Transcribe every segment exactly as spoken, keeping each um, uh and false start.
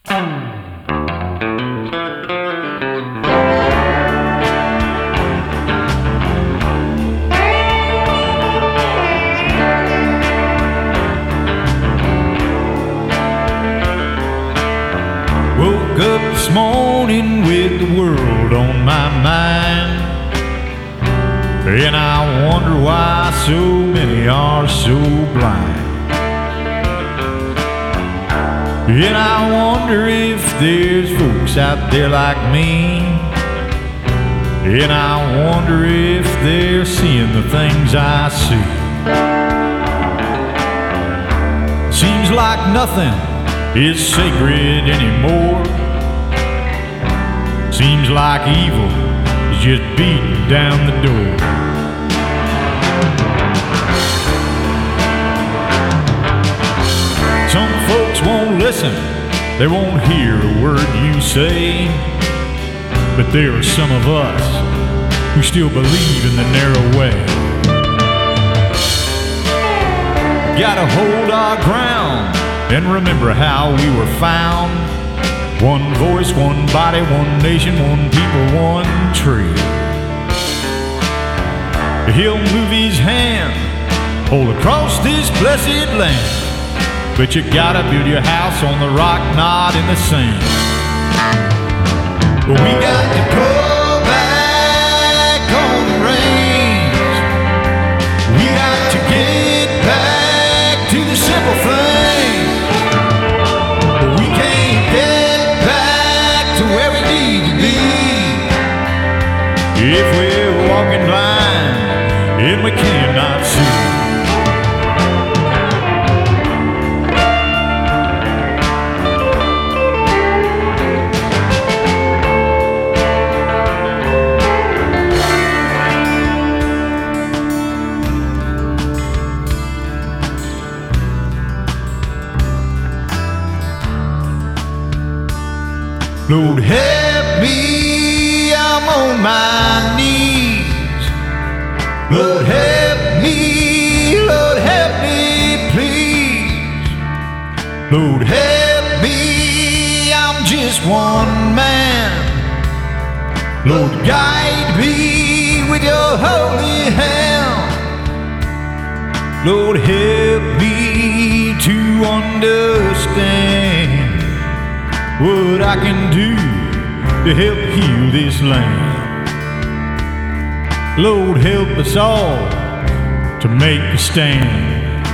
Woke up this morning with the world on my mind, and I wonder why so many are so blind. And I wonder if there's folks out there like me, and I wonder if they're seeing the things I see. Seems like nothing is sacred anymore. Seems like evil is just beating down the door. Some folks won't listen, they won't hear a word you say, but there are some of us who still believe in the narrow way. Gotta hold our ground and remember how we were found. One voice, one body, one nation, one people, one tree. He'll move his hand all across this blessed land, but you gotta build your house on the rock, not in the sand. We got to pull back on the reins. We got to get back to the simple things. We can't get back to where we need to be if we're walking blind and we cannot see. Lord, help me, I'm on my knees. Lord, help me, Lord, help me, please. Lord, help me, I'm just one man. Lord, guide me with your holy hand. Lord, help me to understand what I can do to help heal this land. Lord, help us all to make a stand.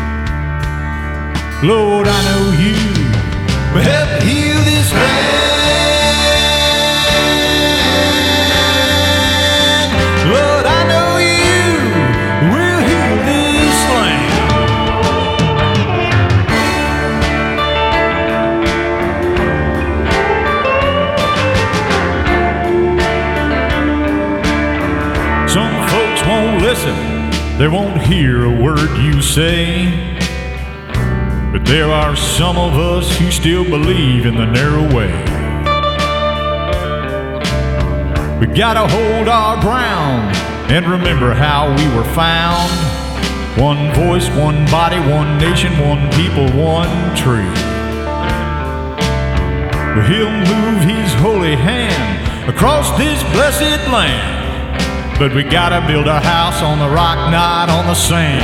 Lord, I know you will help heal this land. Lord, I know you will heal this land. Some folks won't listen, they won't hear a word you say, but there are some of us who still believe in the narrow way. We gotta hold our ground and remember how we were found. One voice, one body, one nation, one people, one tree. He'll move his holy hand across this blessed land, but we gotta build our house on the rock, not on the sand.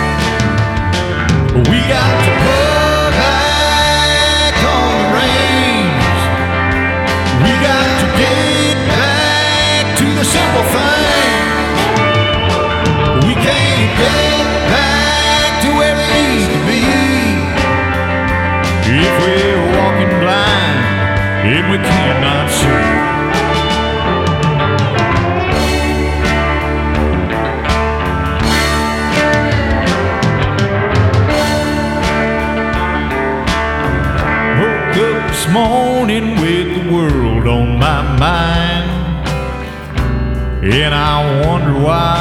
We got to pull back on the reins. We got to get back to the simple things. We can't get back to where we need to be if we're walking blind and we cannot see. This morning with the world on my mind, and I wonder why